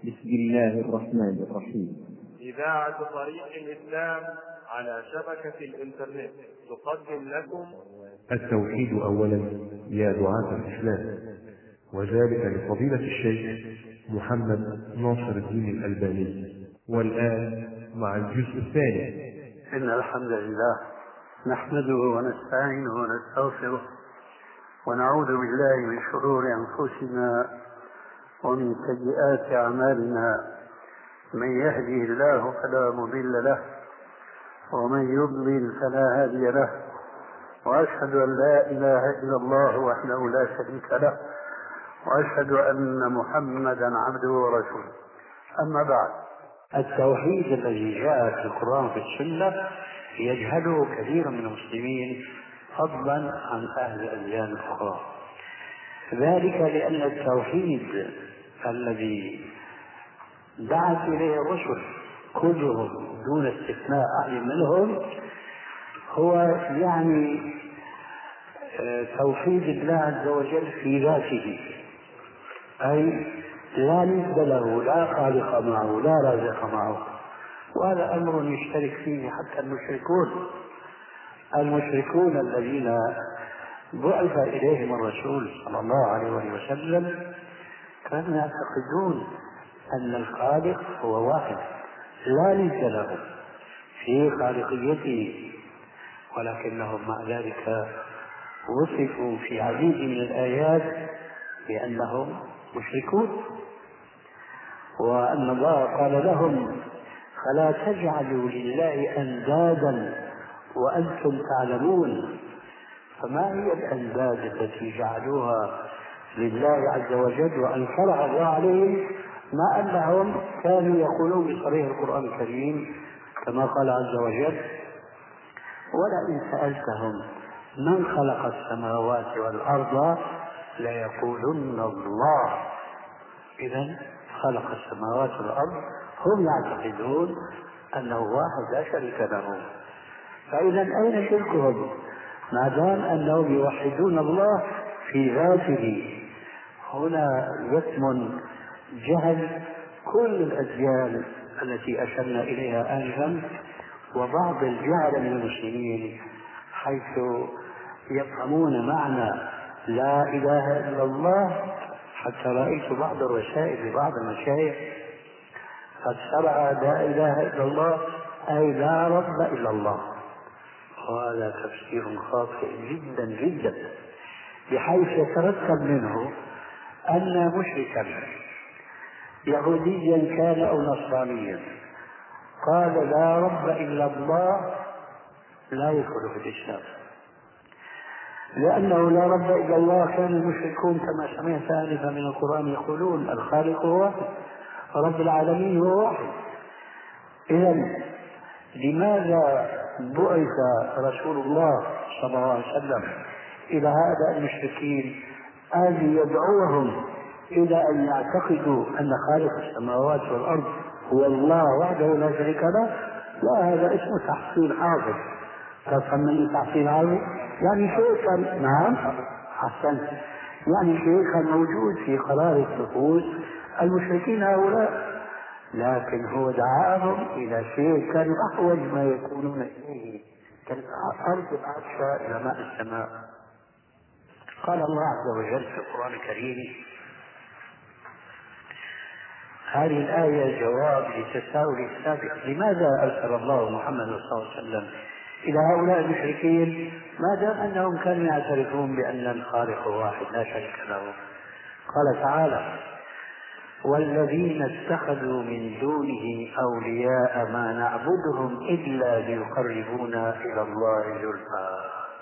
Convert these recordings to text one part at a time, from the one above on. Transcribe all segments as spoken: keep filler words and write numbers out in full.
بسم الله الرحمن الرحيم. إذاعة طريق الإسلام على شبكة الإنترنت تقدم لكم التوحيد أولا يا دعاة الإسلام، وذلك لفضيلة الشيخ محمد ناصر الدين الألباني. والآن مع الجزء الثاني. إن الحمد لله نحمده ونستعينه ونستغفره ونعوذ بالله من شرور أنفسنا ومن سيئات أعمالنا، من يهده الله فلا مضل له ومن يضلل فلا هادي له، وأشهد أن لا إله إلا الله وحده لا شريك له، وأشهد أن محمدا عبده ورسوله. أما بعد، التوحيد الذي جاء في القرآن في السنة يجهله كثير من المسلمين فضلا عن أهل الأديان الأخرى، ذلك لأن التوحيد الذي دعت إليه الرسل كلهم دون استثناء أحد منهم هو يعني توحيد الله عز وجل في ذاته، أي لا ند له، لا خالق معه، لا رازق معه. وهذا أمر يشترك فيه حتى المشركون المشركون الذين بعث إليهم الرسول صلى الله عليه وسلم كانوا يعتقدون أن الخالق هو واحد لا ند له في خالقيته، ولكنهم مع ذلك وصفوا في عديد من الآيات بأنهم مشركون، وأن الله قال لهم: فلا تجعلوا لله أندادا وأنتم تعلمون. فما هي الأنداد التي جعلوها لله عز وجل وأنكرها الله عليهم، ما أنهم كانوا يقولون بصريح القرآن الكريم كما قال عز وجل: ولئن سألتهم من خلق السماوات والأرض ليقولن الله. إذن خلق السماوات والأرض، هم يعتقدون أنه واحد لا شريك له. فإذا أين شركهم ما دام أنهم يوحدون الله في ذاته؟ هنا يتم جهل كل الأديان التي أشرنا إليها آنفا وبعض الجهل من المسلمين، حيث يفهمون معنى لا إله إلا الله. حتى رأيت بعض الرسائل لبعض المشايخ قد شرع لا إله إلا الله أي لا رب إلا الله، وهذا تفسير خاطئ جدا جدا، بحيث يترتب منه أن مشركا يهوديا كان أو نصرانيا قال لا رب إلا الله لا يدخل في الإسلام، لأنه لا رب إلا الله. كان المشركون كما سمعت آنفا من القرآن يقولون الخالق هو واحد، رب العالمين هو واحد. إذن لماذا بعث رسول الله صلى الله عليه وسلم إلى هؤلاء المشركين أن يدعوهم إلى أن يعتقدوا أن خالق السماوات والأرض هو الله وحده لا شريك له؟ لا، هذا اسمه تحصيل حاصل. تفهم من تحصيل حاصل؟ يعني شيء كان، نعم أحسنت، يعني شيء كان موجود في قرار النفوس المشركين هؤلاء، لكن هو دعاهم إلى شيء كان أحوج ما يكونون إليه، كالأرض العطشة إلى ماء السماء. قال الله عز وجل في القرآن الكريم، هذه الآية جواب لتساؤل السابق: لماذا أرسل الله محمد صلى الله عليه وسلم إلى هؤلاء المشركين ما دام أنهم كانوا يعترفون بأن الخالق واحد لا شريك له؟ قال تعالى: والذين اتخذوا من دونه أولياء ما نعبدهم إلا ليقربونا إلى الله زلفى.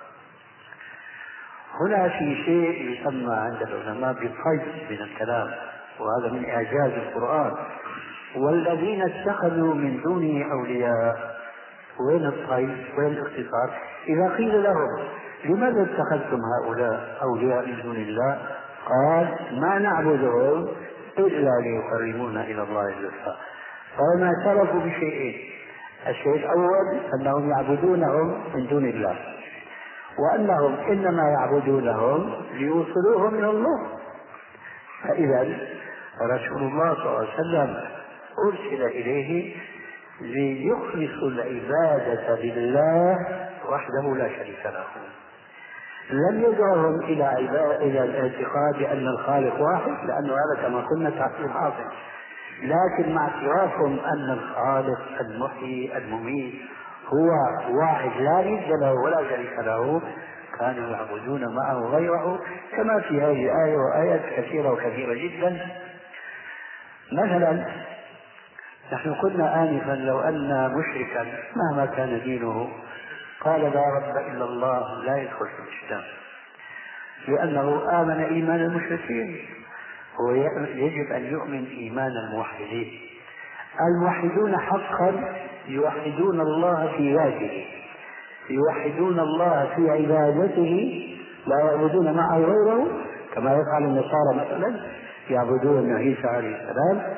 هنا في شيء يسمى عند العلماء بالطيب من الكلام، وهذا من إعجاز القرآن. والذين اتخذوا من دونه أولياء، وين الطيب وين الاختصار؟ إذا قيل لهم لماذا اتخذتم هؤلاء أولياء من دون الله؟ قال: ما نعبدهم إلا ليقربونا إلى الله زلفى. فهم اعترفوا بشيئين: الشيء الأول أنهم يعبدونهم من دون الله، وأنهم إنما يعبدونهم ليوصلوهم إلى الله. فإذا فرسول الله صلى الله عليه وسلم أرسل إليه ليخلص العبادة لله وحده لا شريك له. لم يدعهم إلى عبادة إلى الاعتقاد بأن الخالق واحد، لأنه هذا كما قلنا تعطيل حاصل، لكن مع اعترافهم أن الخالق المحيي المميت هو واحد لا ند له ولا شريك له، كانوا يعبدون معه غيره، كما في هذه الآية وآيات كثيرة وكثيرة جدا. مثلا نحن قلنا آنفا لو أن مشركا مهما كان دينه قال لا رب إلا الله لا يدخل في الإسلام، لأنه آمن إيمان المشركين. هو يجب أن يؤمن إيمان الموحدين. الموحدون حقا يوحدون الله في ذاته، يوحدون الله في عبادته، لا يعبدون معه غيره كما يفعل النصارى مثلا، يعبدون عيسى عليه السلام،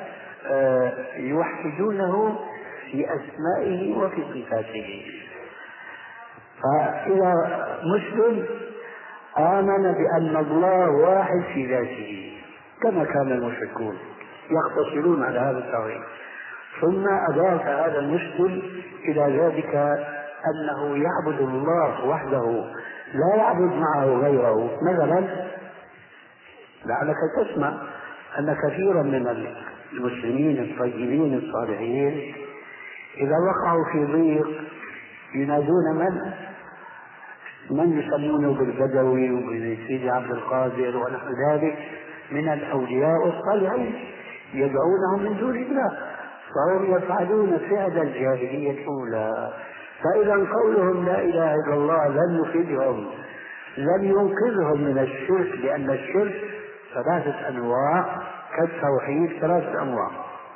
يوحدونه في أسمائه وفي صفاته. فإذا مسلم آمن بأن الله واحد في ذاته كما كان المشركون يقتصرون على هذا التوحيد، ثم أضاف هذا المسلم إلى ذلك أنه يعبد الله وحده لا يعبد معه غيره. مثلا لعلك تسمع أن كثيرا من المسلمين الطيبين الصالحين إذا وقعوا في ضيق ينادون من من يسمونه بالبدوي وبسيدي عبد القادر ونحو ذلك من الأولياء الصالحين، يدعونهم من دون الله، فهم يفعلون فعل الجاهلية الأولى. فإذا قولهم لا إله إلا الله لم يفيدهم، لم ينقذهم من الشرك، لأن الشرك ثلاثة أنواع كالتوحيد ثلاثة أنواع.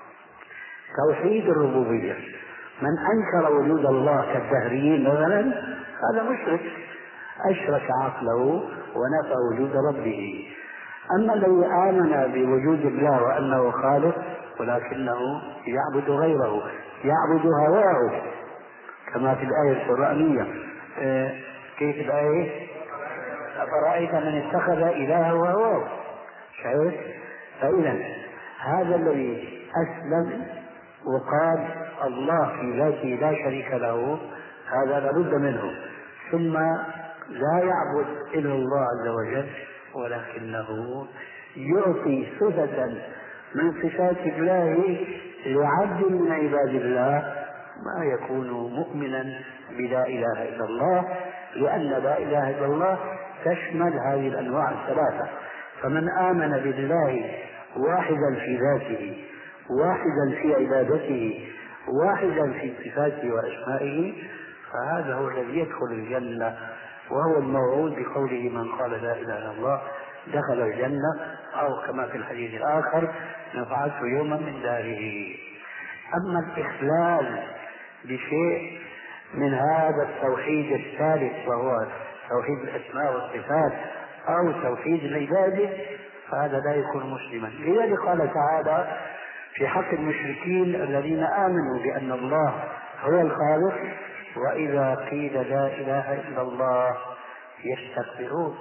توحيد الربوبية، من أنكر وجود الله كالدهريين مثلا هذا مشرك، أشرك عقله ونفى وجود ربه. أما الذي آمن بوجود الله وأنه خالق ولكنه يعبد غيره، يعبد هواه كما في الآية القرآنية. آه كيف الآية؟ أفرأيت من اتخذ إلهه هواه. شايف؟ فإذا هذا الذي أسلم وقال الله في ذاته لا شريك له هذا لابد منه، ثم لا يعبد إلا الله عز وجل ولكنه يعطي صفة من صفات الله لعبد من عباد الله ما يكون مؤمنا بلا إله إلا الله، لأن لا إله إلا الله تشمل هذه الأنواع الثلاثة. فمن آمن بالله واحدا في ذاته، واحدا في عبادته، واحدا في صفاته وأسمائه، فهذا هو الذي يدخل الجنة، وهو الموعود بقوله من قال لا إله إلا الله دخل الجنة، أو كما في الحديث الآخر نفعته يوما من داره. أما الإخلال بشيء من هذا التوحيد الثالث وهو توحيد الأسماء والصفات أو توحيد العبادة فهذا لا يكون مسلما. لذلك قال تعالى في حق المشركين الذين آمنوا بأن الله هو الخالق وإذا قيل لا إله إلا الله يستكبرون.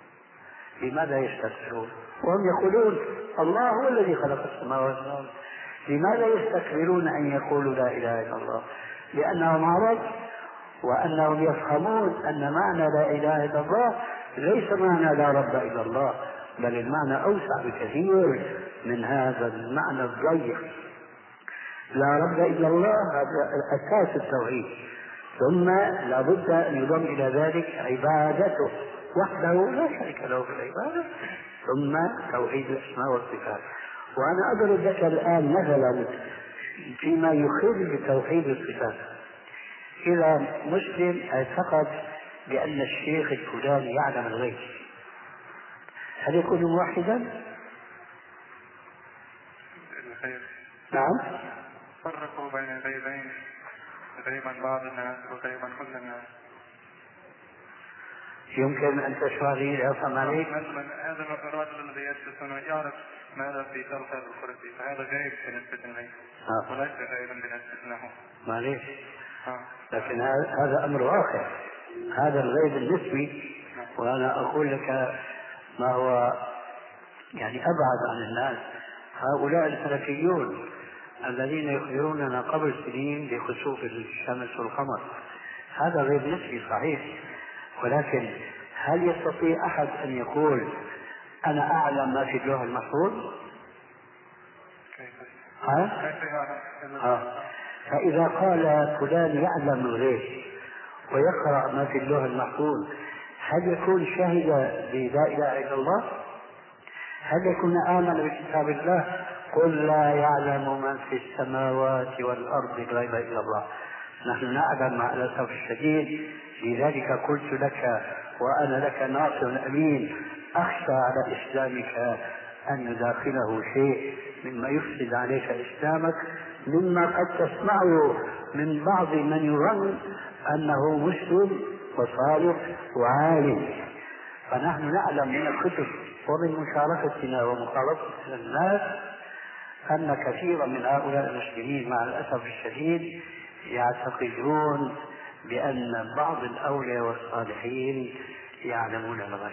لماذا يستكبرون وهم يقولون الله هو الذي خلق السماوات والأرض؟ لماذا يستكبرون أن يقولوا لا إله إلا الله؟ لأنهم عرب وأنهم يفهمون أن معنى لا إله إلا الله ليس معنى لا رب إلا الله، بل المعنى أوسع بكثير من هذا المعنى الضيق. لا رب إلا الله هذا أساس التوحيد، ثم لابد أن يضم إلى ذلك عبادته وحده لا شريك له في العبادة، ثم توحيد الأسماء والصفات. وأنا أضرب لك الآن مثلا فيما يخل بتوحيد الصفات. إذا مسلم اعتقد بأن الشيخ الفلاني يعلم الغيب، هل يكون موحدا؟ نعم. فرقوا بين غيبين، غيبا بعض الناس وغيبا كل الناس. يمكن أن تشرح لي أفهم عليك؟ مثلا هذا الرجل الذي يجلس هنا يعرف ماذا في درس هذا الكرسي، فهذا غيب بالنسبة لي وليس غيبا بالنسبة له. معليش، لكن هذا أمر آخر، هذا الغيب النسبي، وأنا أقول لك ما هو يعني أبعد عن الناس. هؤلاء الفلكيون الذين يخبروننا قبل سنين بخسوف الشمس والقمر، هذا غير نسبي صحيح، ولكن هل يستطيع أحد أن يقول أنا أعلم ما في اللوح المحفوظ؟ ها؟ ها. فإذا قال فلان يعلم الغيب ويقرأ ما في اللوح المحفوظ، هل يكون شهد بلا إله إلا الله؟ هل يكون آمن بكتاب الله؟ قل لا يعلم من في السماوات والأرض الغيب إلا الله. نحن نعلم مع الأسف الشديد، لذلك قلت لك وأنا لك ناصر أمين، أخشى على إسلامك أن يداخله شيء مما يفسد عليك إسلامك، مما قد تسمعه من بعض من يظن أنه مسلم وصالح وعالم. فنحن نعلم من الكتب ومن مشاركتنا ومخالطتنا الناس أن كثيرا من هؤلاء المسلمين مع الأسف الشديد يعتقدون بأن بعض الأولياء والصالحين يعلمون الغيب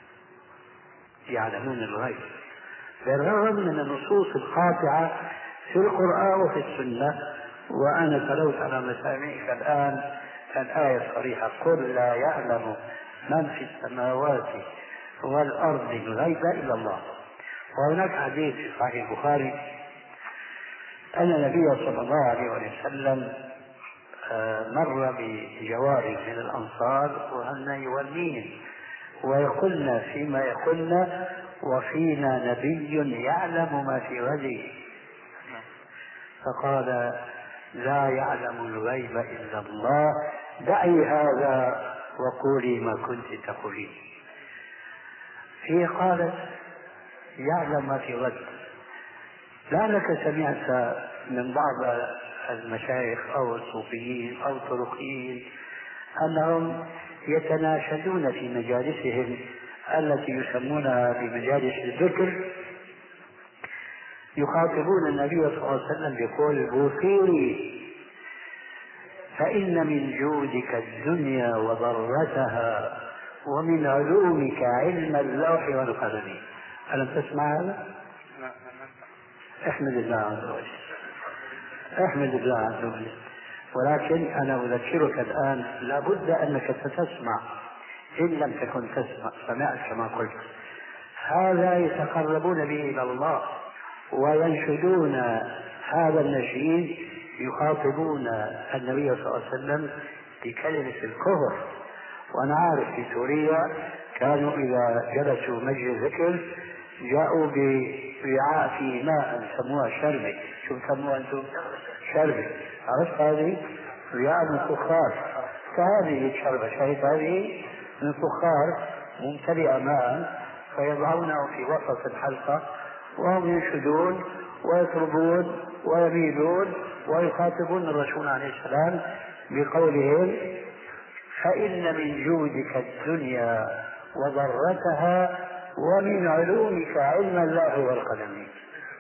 يعلمون الغيب بالرغم من النصوص القاطعة في القرآن وفي السنة. وأنا تلوت على مسامعك الآن الآية الصريحة: قل لا يعلم من في السماوات والأرض الغيب إلا الله. وهناك حديث في صحيح البخاري أن النبي صلى الله عليه وسلم مر بجوار من الأنصار وهن يولين ويقولن فيما يقولن وفينا نبي يعلم ما في غد، فقال: لا يعلم الغيب إلا الله، دعي هذا وقولي ما كنت تقولين. هي قالت: يعلم ما في غد. لعلك سمعت من بعض المشايخ أو الصوفيين أو الطرقيين أنهم يتناشدون في مجالسهم التي يسمونها بمجالس الذكر، يخاطبون النبي صلى الله عليه وسلم بقول: بوصيري فإن من جودك الدنيا وضرتها ومن علومك علم اللوح والقلم. ألم تسمع هذا؟ احمد الله عز وجل، احمد الله عز وجل. ولكن أنا أذكرك الآن لابد أنك ستسمع، إن لم تكن تسمع سمعت كما قلت. هذا يتقربون به إلى الله وينشدون هذا النشيد، يخاطبون النبي صلى الله عليه وسلم بكلمة الكفر. وأنا عارف في سوريا كانوا إذا جلسوا مجلس ذكر جاءوا بوعاء في ماء سموها شربة. شو سموها أنتم؟ شربة. عرفت هذه؟ وعاء من فخار، فهذه الشربة شايف هذه من فخار ممتلئة ماء، فيضعونه في وسط الحلقة وهم ينشدون ويطربون ويميلون ويخاطبون الرسول عليه السلام بقولهم: فإن من جودك الدنيا وضرتها ومن علومك علم الله والقلم.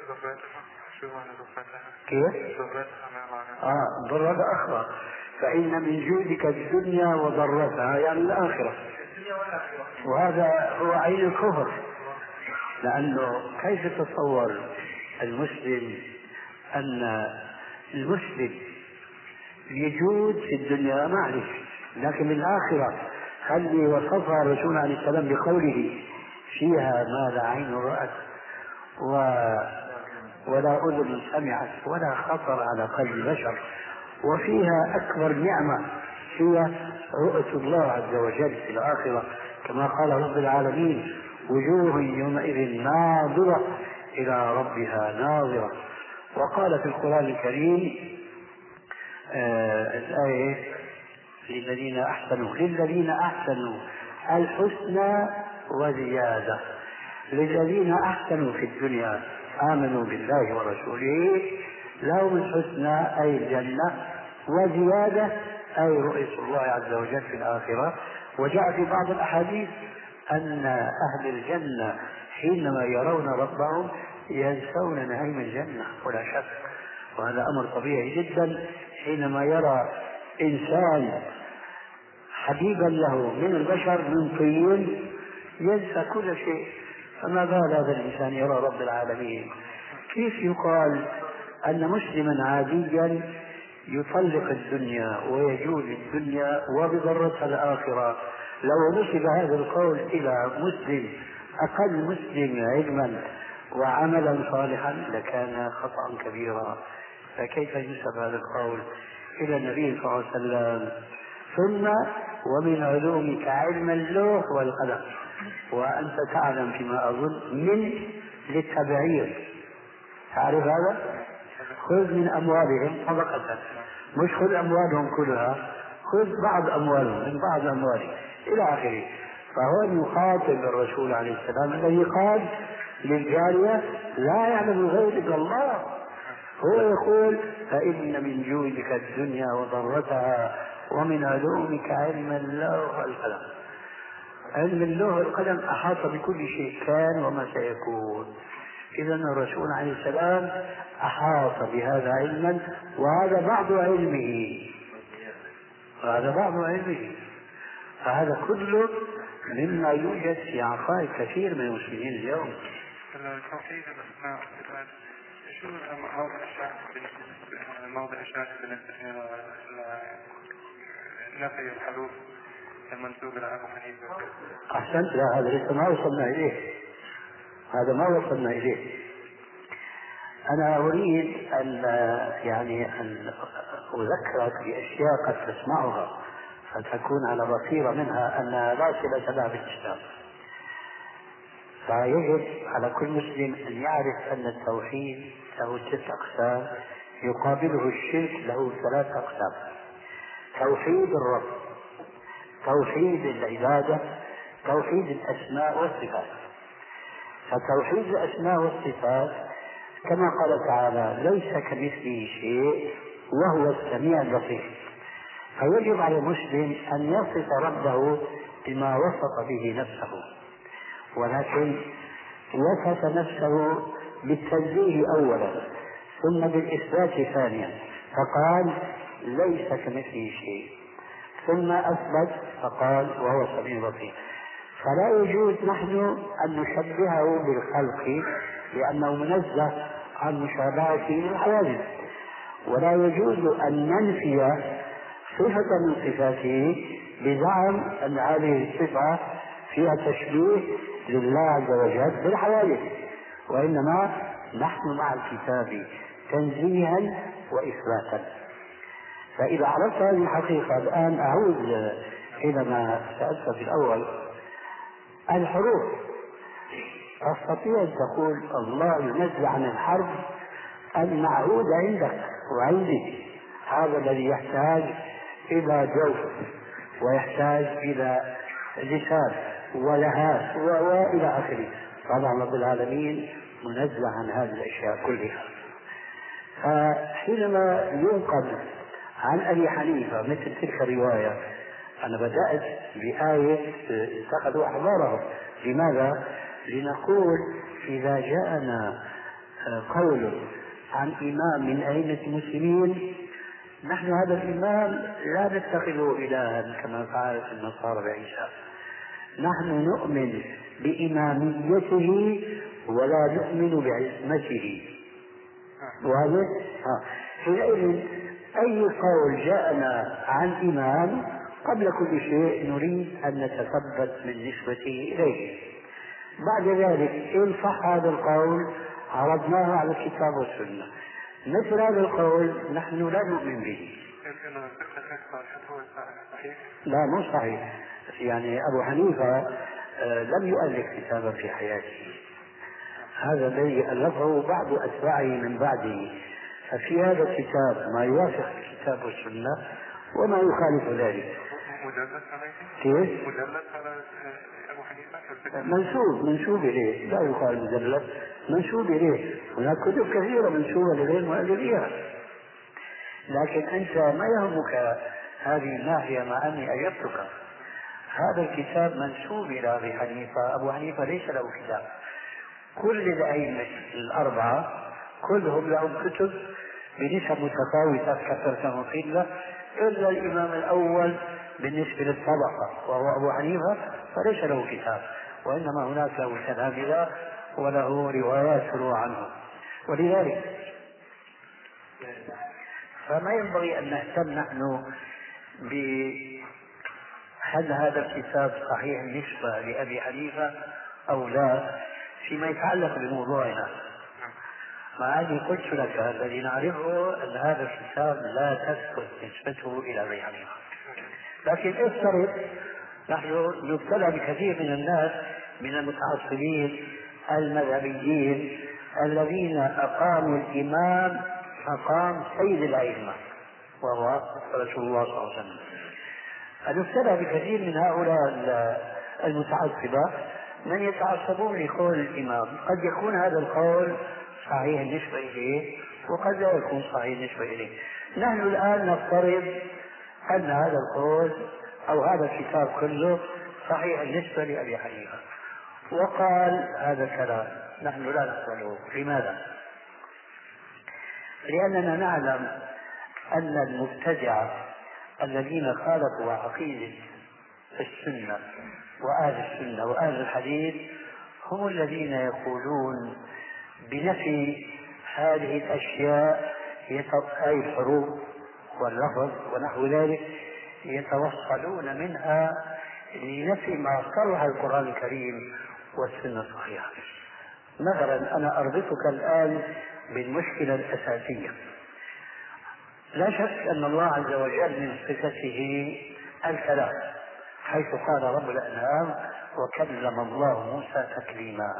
كيف؟ آه ضرة أخرى. فإن من جودك الدنيا وضرتها يعني الآخرة، وهذا هو عين الكفر. لأنه كيف تصور المسلم أن المسلم يجود في الدنيا معرف، لكن الآخرة هل وصفها الرسول عليه السلام بقوله: فيها ما لا عين رأت و... ولا أذن سمعت ولا خطر على قلب بشر، وفيها أكبر نعمة هي رؤية الله عز وجل في الآخرة، كما قال رب العالمين: وجوه يومئذ ناظرة إلى ربها ناظرة. وقال في القرآن الكريم آه الآية: للذين أحسنوا للذين أحسنوا الحسنى وزيادة. للذين أحسنوا في الدنيا آمنوا بالله ورسوله لهم الحسنى أي الجنة، وزيادة أي رؤية الله عز وجل في الآخرة. وجاء في بعض الأحاديث أن أهل الجنة حينما يرون ربهم ينسون نعيم الجنة ولا شك، وهذا أمر طبيعي جدا. حينما يرى إنسان حبيبا له من البشر من طين ينسى كل شيء، فما بال هذا الإنسان يرى رب العالمين؟ كيف يقال أن مسلما عاديا يطلق الدنيا ويجوز الدنيا وبضرتها الآخرة؟ لو نسب هذا القول إلى مسلم أقل مسلم علما وعملا صالحا لكان خطأ كبيرا، فكيف ينسب هذا القول إلى النبي صلى الله عليه وسلم؟ ثم ومن علومك علم اللوح والقلم، وأنت تعلم فيما أظن من للتبعير، تعرف هذا؟ خذ من أموالهم صدقة، مش خذ أموالهم كلها، خذ بعض أموالهم من بعض أموالهم إلى آخره. فهو يخاطب الرسول عليه السلام الذي قال للجارية لا يعلم الغيب إلا الله، هو يقول فإن من جودك الدنيا وضرتها ومن علومك علم اللوح والقلم. علم اللوح والقلم أحاط بكل شيء كان وما سيكون. إذا الرسول عليه السلام أحاط بهذا علما، وهذا بعض علمه وهذا بعض علمه فهذا كله مما يوجد في عقائد كثير من المسلمين اليوم. توحيد الأسماء والصفات شو موضع الشاك موضع الشاك بالنسبة إلى نفي الحلول المنسوب إلى أبو حنيفة؟ أحسنت، لا هذا لسه ما وصلنا إليه، هذا ما وصلنا إليه. أنا أريد أن يعني أن أذكرك بأشياء قد تسمعها فتكون على بصيرة منها أنها لا صلة لها بالإسلام. فيجب على كل مسلم أن يعرف أن التوحيد له ست أقسام يقابله الشرك له ثلاث أقسام: توحيد الرب، توحيد العبادة، توحيد الأسماء والصفات. فتوحيد الأسماء والصفات كما قال تعالى ليس كمثله شيء وهو السميع البصير، فيجب على المسلم أن يصف ربه بما وصف به نفسه، ولكن وصف نفسه بالتنزيه أولا ثم بالإثبات ثانيا، فقال ليس كمثله شيء، ثم أثبت فقال وهو السميع البصير. فلا يجوز نحن أن نشبهه بالخلق لأنه منزه عن مشابهته للحوادث، ولا يجوز أن ننفي صفة من صفاته بزعم أن هذه الصفة فيها تشبيه لله عز وجل بالحوادث، وإنما نحن مع الكتاب تنزيها وإثباتا. فإذا عرفت هذه الحقيقة الآن أعود إلى ما سألت في الأول. الحروف تستطيع أن تقول الله ينزه عن الحرف المعهود عندك وعندي، هذا الذي يحتاج إلى جوف ويحتاج إلى لسان ولهات وإلى آخره. طبعا رب العالمين منزه عن هذه الأشياء كلها. فحينما ينقل عن أبي حنيفة مثل تلك الرواية، أنا بدأت بآية اتخذوا أحبارهم. لماذا؟ لنقول إذا جاءنا قول عن إمام من أئمة المسلمين نحن هذا الإمام لا نتخذه إلها كما فعلت النصارى بعيسى، نحن نؤمن بإماميته ولا نؤمن بعصمته. وهذا حينئذ أي قول جاءنا عن إمام قبل كل شيء نريد أن نتثبت من نسبته إليه. بعد ذلك إن صح هذا القول عرضناه على الكتاب والسنة، مثل هذا القول نحن لا نؤمن به. لا مو صحيح، يعني أبو حنيفة لم يؤلف كتابا في حياته، هذا الذي ألفه بعض أتباعه من بعده، ففي هذا الكتاب ما يوافق الكتاب والسنة وما يخالف ذلك. كيف؟ أبو حنيفة منسوب منسوب إليه، لا يقال مجلد، منسوب إليه. هناك كتب كثيرة منسوبة لغير مؤلفيها، لكن أنت ما يهمك هذه الناحية مع أني أجبتك. هذا الكتاب منسوب إلى أبي حنيفة، أبو حنيفة ليس له كتاب. كل الأئمة الأربعة كلهم لهم كتب بنسب متفاوتة كثرة وقلة، إلا الإمام الأول بالنسبة للطبقة وهو أبو حنيفة فليس له كتاب، وإنما هناك له تلامذة وله روايات تروى عنه. ولذلك فما ينبغي أن نهتم نحن بهل هذا الكتاب صحيح النسبة لأبي حنيفة أو لا فيما يتعلق بموضوعنا، مع أني قلت لك الذي نعرفه أن هذا الكتاب لا تثبت نسبته إلى أبي حنيفة. لكن افترض نحن نبتلى بكثير من الناس من المتعصبين المذهبيين الذين أقاموا الإمام مقام سيد الأئمة وهو رسول الله صلى الله عليه وسلم. نبتلى بكثير من هؤلاء المتعصبة من يتعصبون لقول الإمام، قد يكون هذا القول صحيح النسبة إليه وقد لا يكون صحيح النسبة إليه. نحن الآن نفترض أن هذا القول أو هذا الكتاب كله صحيح النسبة لأبي حنيفة، وقال هذا الكلام، نحن لا نقبله. لماذا؟ لأننا نعلم أن المبتدعة الذين خالفوا عقيدة السنة وأهل السنة وأهل الحديث هم الذين يقولون بنفي هذه الأشياء، أي الحروف واللفظ ونحو ذلك، يتوصلون منها لنفي ما صرح القرآن الكريم والسنة الصحيحة. مثلا أنا أربطك الآن بالمشكلة الأساسية. لا شك أن الله عز وجل من صفته الكلام، حيث قال رب الأنعام وكلم الله موسى تكليما.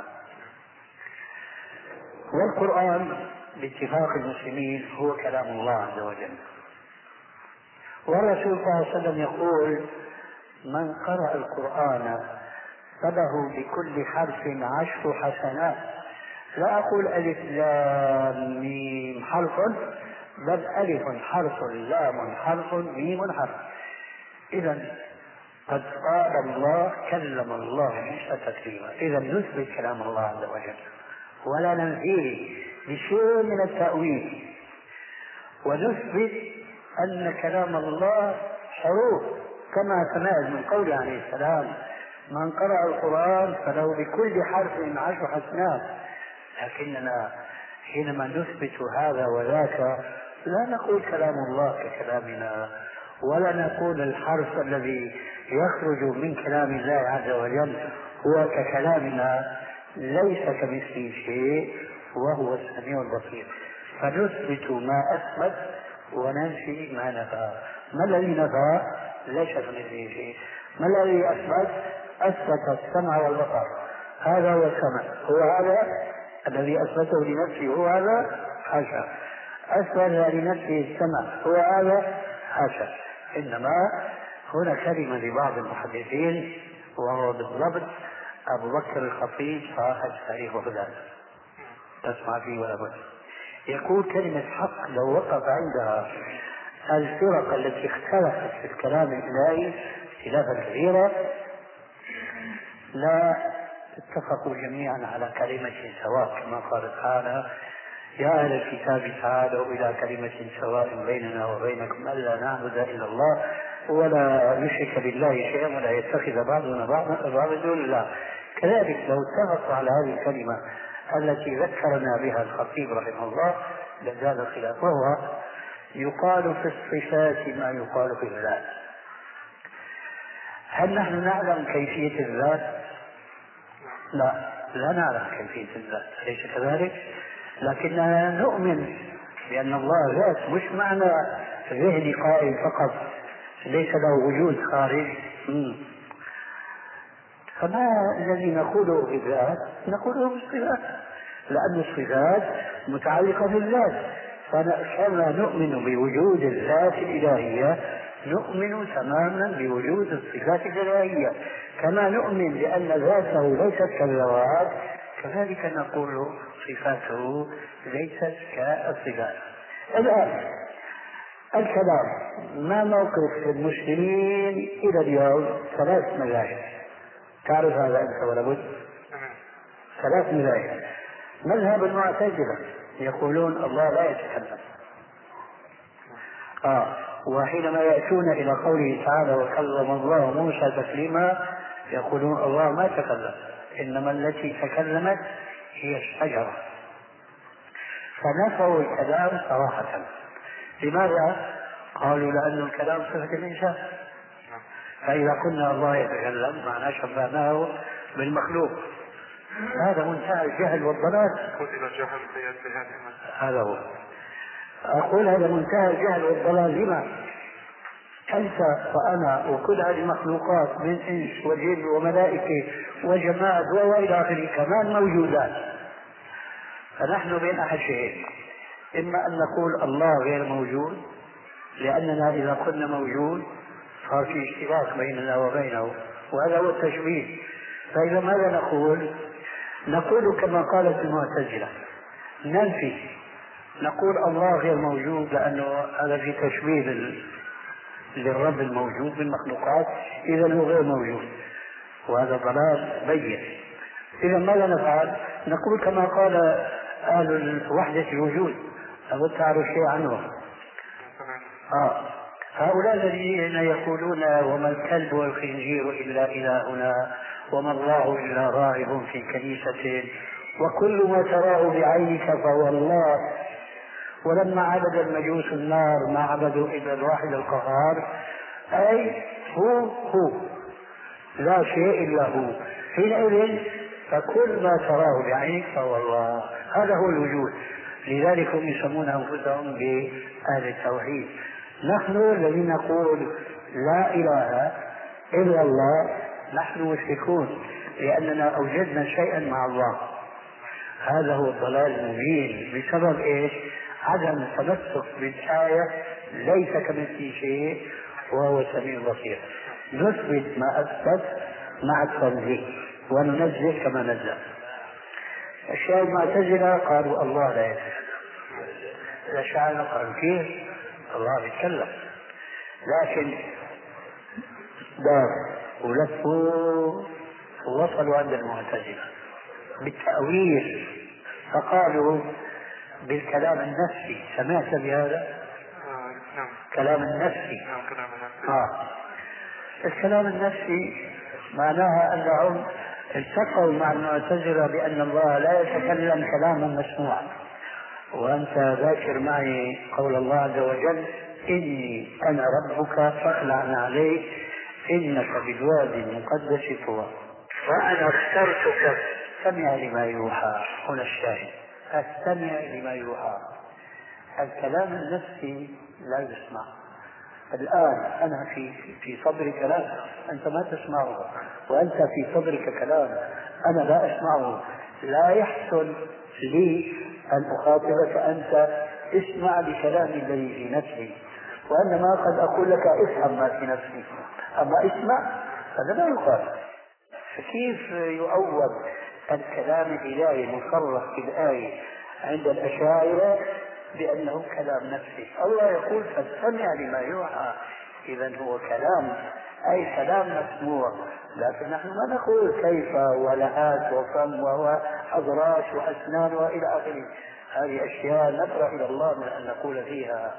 والقرآن باتفاق المسلمين هو كلام الله عز وجل. والرسول صلى الله عليه وسلم يقول من قرأ القرآن فله بكل حرف عشر حسنات. لا أقول ألف لام ميم حرف، بل ألف حرف لام حرف ميم حرف. إذا قد قال الله كلم الله موسى تكليما. إذا نثبت كلام الله عز وجل ولا ننفيه بشيء من التأويل، ونثبت أن كلام الله حروف كما تماز من قوله عليه السلام من قرأ القرآن فله بكل حرف عشر حسنات. لكننا حينما نثبت هذا وذاك لا نقول كلام الله ككلامنا، ولا نقول الحرف الذي يخرج من كلام الله عز وجل هو ككلامنا، ليس كمثله شيء وهو السميع البصير. فنثبت ما أثبت وننفي ما نفى. ما الذي نفى؟ ليس كمثله شيء. ما الذي أثبت؟ أثبت السمع والبصر، هذا هو السمع، هو هذا الذي أثبته لنفسه، هو هذا حاشا. أثبت لنفسه السمع، هو هذا حاشا. إنما هنا كلمة لبعض المحدثين وهو بالضبط أبو بكر الخطيب صاحب تاريخ بغداد، تسمع فيه ولا بد، يقول كلمة حق لو وقف عندها الفرق التي اختلفت في الكلام الإلهي اختلافا كثيرا لا اتفقوا جميعا على كلمة سواء، كما قال تعالى يا أهل الكتاب تعالوا إلى كلمة سواء بيننا وبينكم ألا نعبد إلا الله ولا نشرك بالله شيئا ولا يتخذ بعضنا بعضا دون الله. كذلك لو اتفقوا على هذه الكلمة التي ذكرنا بها الخطيب رحمه الله لزال الخلاف. وهو يقال في الصفات ما يقال في الذات. هل نحن نعلم كيفية الذات؟ لا، لا نعلم كيفية الذات، ليس كذلك؟ لكننا نؤمن بأن الله ذات، مش معنى ذهني قائم فقط ليس له وجود خارج. فما الذي نقوله بالذات نقوله بالصفات، لأن الصفات متعلقة بالذات. فكما نؤمن بوجود الذات الإلهية نؤمن تماما بوجود الصفات الإلهية، كما نؤمن بأن ذاته ليست كالذوات كذلك نقول صفاته ليست كالصفات. الآن الكلام ما موقف المسلمين إلى اليوم؟ ثلاث مذاهب، تعرف هذا أنت ولا بد؟ ثلاث مذاهب. مذهب المعتزلة يقولون الله لا يتكلم، آه وحينما يأتون إلى قوله تعالى وكلم الله موسى تكليما يقولون الله ما تكلم، إنما التي تكلمت هي الشجرة. فنفوا الكلام صراحة. لماذا؟ قالوا لأن الكلام صفة الإنسان، فإذا كنا الله يتكلم معناه شبهناه بالمخلوق. هذا منتهى الجهل والضلال. هذا هو. أقول هذا منتهى الجهل والضلال. لما؟ أنت وأنا وكل هذه المخلوقات من إنس وجن وملائكة وجماد وإلى آخره كمان موجودات. فنحن بين أحد شيئين: إما أن نقول الله غير موجود، لأننا إذا كنا موجود صار في اشتراك بيننا وبينه، وهذا هو التشبيه. فإذا ماذا نقول؟ نقول كما قالت المعتزلة، ننفي، نقول الله غير موجود لأنه هذا في تشبيه للرب الموجود بالمخلوقات، إذا هو غير موجود، وهذا ضلال بين. إذا ماذا نفعل؟ نقول كما قال أهل وحدة الوجود. أبد تعرف شيء عنهم؟ آه. هؤلاء الذين يقولون وما الكلب والخنزير إلا إلهنا وما الله إلا راهب في كنيسة وكل ما تراه بعينك فهو الله. ولما عبد المجوس النار ما عبدوا إلا الواحد القهار، أي هو هو لا شيء إلا هو. حينئذ فكل ما تراه بعينك فهو الله. هذا هو الوجود. لذلك هم يسمون أنفسهم بأهل التوحيد. نحن الذين نقول لا إله إلا الله نحن مشركون، لأننا أوجدنا شيئا مع الله. هذا هو الضلال المبين. بسبب إيش؟ عدم التمسك بالآية ليس كمثله شيء وهو السميع البصير. نثبت ما أثبت مع التنزيه وننزل كما نزل. الشيء المعتزلة قالوا الله لا يتكلم. الأشاعرة قالوا كيف الله يتكلم؟ لكن دار ولفوا ووصلوا عند المعتزلة بالتأويل، فقالوا بالكلام النفسي. سمعت بهذا؟ نعم. كلام النفسي. نعم كلام النفسي. آه. الكلام النفسي معناها أنهم التقوا مع المعتزلة بأن الله لا يتكلم كلاما مسموعا. وأنت ذاكر معي قول الله عز وجل: إني أنا ربك فاخلع عليك إنك بالوادي المقدس طوى وأنا اخترتك فاستمع لما يوحى. هنا الشاهد: استمع لما يوحى. الكلام النفسي لا يسمع. الآن أنا في في صدري كلام أنت ما تسمعه، وأنت في صدرك كلام أنا لا أسمعه. لا يحسن لي أن أخاطبك أنت اسمع لكلام الذي في نفسي، وإنما قد أقول لك افهم ما في نفسي، أما اسمع هذا لا يقال. فكيف يؤول الكلام الإلهي المصرح في الآية عند الأشاعرة بأنه كلام نفسي؟ الله يقول فاستمع لما يوحى. إذن هو كلام، أي كلام مسموع. لكن نحن ما نقول كيف ولهات وفم وأضراس وأسنان وإلى آخره. هذه أشياء نبرأ إلى الله من أن نقول فيها.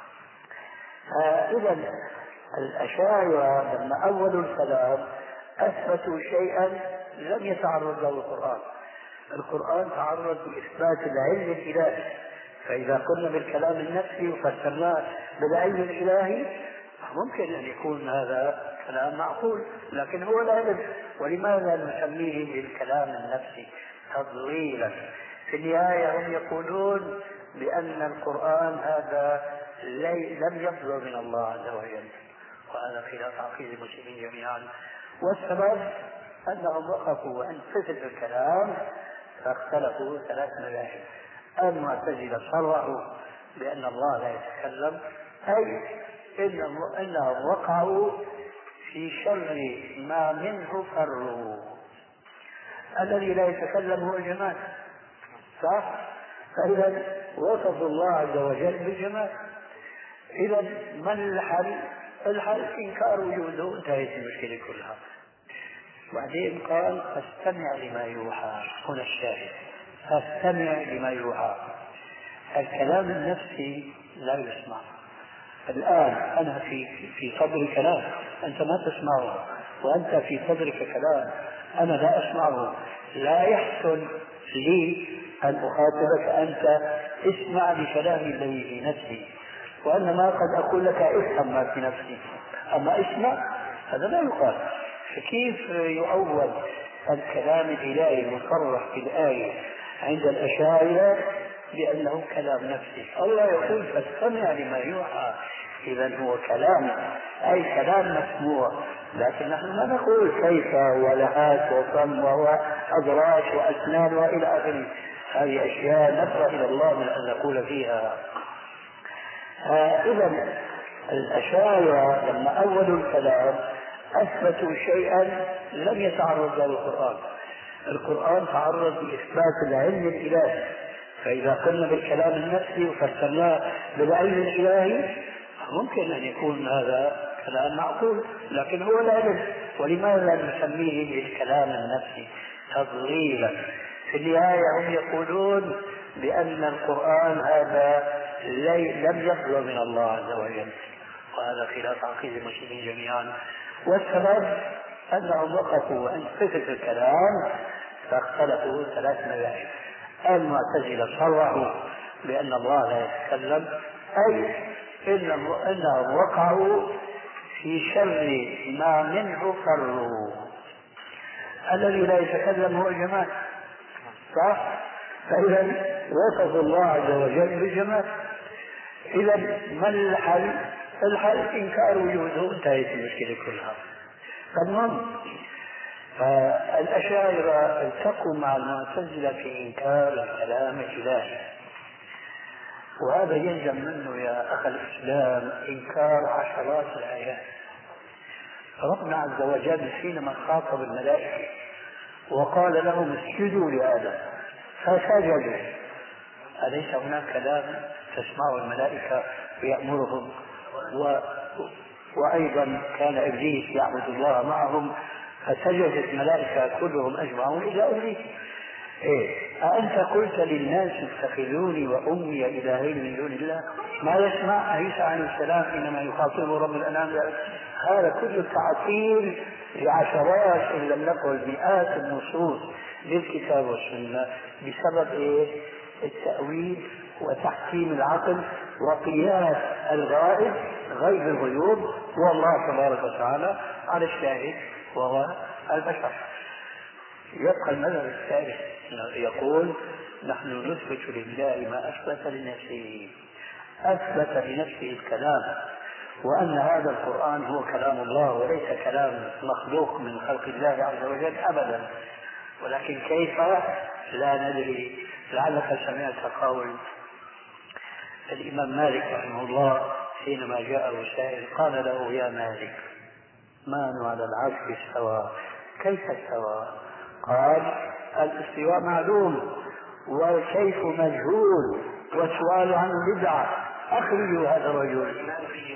إذا الأشاعرة لما أولوا الكلام أثبتوا شيئا لم يتعرض له القرآن. القرآن تعرض لإثبات العلم الإلهي، فإذا قلنا بالكلام النفسي وفسرناه بالعلم الإلهي ممكن أن يكون هذا كلام معقول، لكن هو لا علم. ولماذا نسميه بالكلام النفسي؟ تضليلا. في النهاية هم يقولون بأن القرآن هذا لم يصدر من الله عز وجل، وهذا خلاف عقيدة المسلمين جميعا. والسبب أنهم وقفوا عند صفة الكلام فاختلفوا ثلاث مذاهب. المعتزلة صرحوا بأن الله لا يتكلم، أي إنهم وقعوا في شر ما منه فروا. الذي لا يتكلم هو الجمال، صح؟ فإذا وصفوا الله عز وجل بالجمال. إذا ما الحل؟ الحل إنكار وجوده، انتهت المشكلة كلها. بعدين قال فاستمع لما يوحى. هنا الشاهد: فاستمع لما يوحى. الكلام النفسي لا يسمع. الآن أنا في في صدري كلام أنت ما تسمعه، وأنت في صدرك كلام أنا لا أسمعه. لا يحسن لي أن أخاطبك أنت اسمع لكلامي الذي في نفسي، وإنما قد أقول لك افهم ما في نفسي، أما اسمع هذا لا يقال. فكيف يؤول الكلام الإلهي المصرح في الآية عند الأشاعرة بأنه كلام نفسي؟ الله يقول فاستمع لما يوحى، إذا هو كلام أي كلام مسموع، لكن نحن ما نقول كيف ولهات وصم وأدراك وأسنان وإلى آخره. هذه أشياء نبرأ إلى الله من أن نقول فيها. إذا الأشاعرة لما أولوا الكلام أثبتوا شيئا لم يتعرض له القرآن. القرآن تعرض لإثبات العلم الإلهي، فإذا قلنا بالكلام النفسي وفسرناه بالعلم الإلهي ممكن أن يكون هذا كلام معقول، لكن هو العلم. ولماذا نسميه بالكلام النفسي تضليلا؟ في النهاية هم يقولون بأن القرآن هذا لم يصدر من الله عز وجل، وهذا خلاف عقيدة المسلمين جميعا. والسبب أنهم وقفوا عند صفة الكلام فاختلفوا ثلاث مذاهب. المعتزلة صرحوا بأن الله لا يتكلم، أي إنهم وقعوا في شر ما منه فروا. الذي لا يتكلم هو الجمال، صح؟ فإذا وصف الله عز وجل بالجمال. إذا ما الحل؟ الحل إنكار وجوده، انتهت المشكلة كلها. تمام. فالأشاعرة التقوا مع المعتزلة في إنكار الكلام الإلهي، وهذا يلزم منه يا أخي الإسلام إنكار عشرات الآيات. ربنا عز وجل حينما خاطب الملائكة وقال لهم اسجدوا لآدم فسجدوا، أليس هناك كلام تسمعه الملائكة ويأمرهم؟ و... وأيضا كان إبليس يعبد الله معهم فسجدت الملائكة كلهم أجمعون إلى إبليس. إيه؟ أأنت قلت للناس اتخذوني وأمي إلهين من دون الله؟ ما يسمع عيسى عليه السلام حينما يخاطبه رب الأنام؟ هذا كله تعطيل لعشرات إن لم نقل مئات النصوص للكتاب والسنة بسبب إيه؟ التأويل وتحكيم العقل وقياس الغائب غيب الغيوب والله تبارك وتعالى على الشاهد وهو البشر. يبقى المذهب الثالث يقول نحن نثبت لله ما أثبت لنفسه، أثبت لنفسه الكلام، وأن هذا القرآن هو كلام الله وليس كلام مخلوق من خلق الله عز وجل أبدا. ولكن كيف لا ندري. لعلك سمعت قول الإمام مالك رحمه الله حينما جاءه سائل قال له يا مالك من على العرش استوى كيف استوى؟ قال الاستواء معلوم والكيف مجهول والسؤال عنه بدعة، أخرجوا هذا الرجل